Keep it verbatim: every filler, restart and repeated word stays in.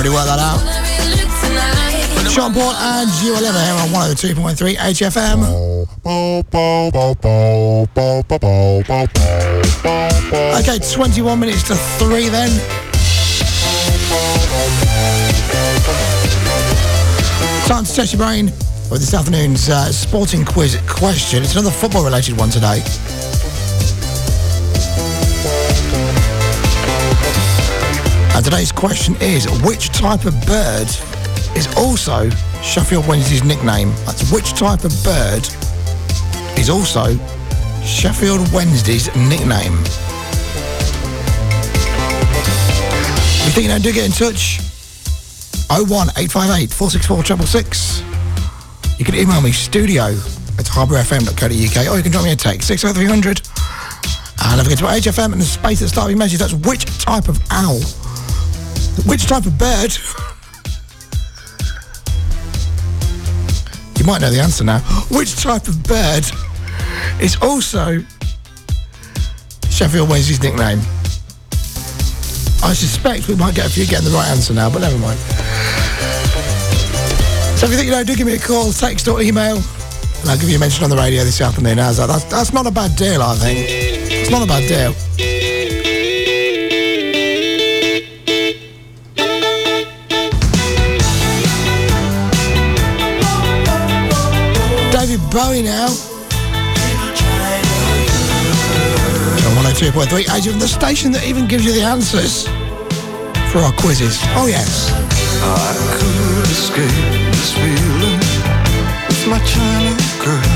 already worked that out. Sean Paul and G L M here on one oh two point three H F M. Okay, twenty-one minutes to three then. Time to test your brain with this afternoon's uh, sporting quiz question. It's another football-related one today. And today's question is, which type of bird is also Sheffield Wednesday's nickname? That's which type of bird is also Sheffield Wednesday's nickname? If you think you know, do get in touch. oh one eight five eight, four six four, six six six. You can email me, studio at harbour f m dot co dot u k, or you can drop me a text, six oh three hundred. And don't forget to put H F M in the space at the start of your message. That's which type of owl, which type of bird. You might know the answer now. Which type of bird is also Sheffield Wednesday's nickname? I suspect we might get a few getting the right answer now, but never mind. So if you think you know, do give me a call, text or email, and I'll give you a mention on the radio this afternoon. How's that? That's, that's not a bad deal, I think. It's not a bad deal. David Bowie now. one oh two point three, the station that even gives you the answers for our quizzes. Oh yes. I could escape this feeling with my China girl.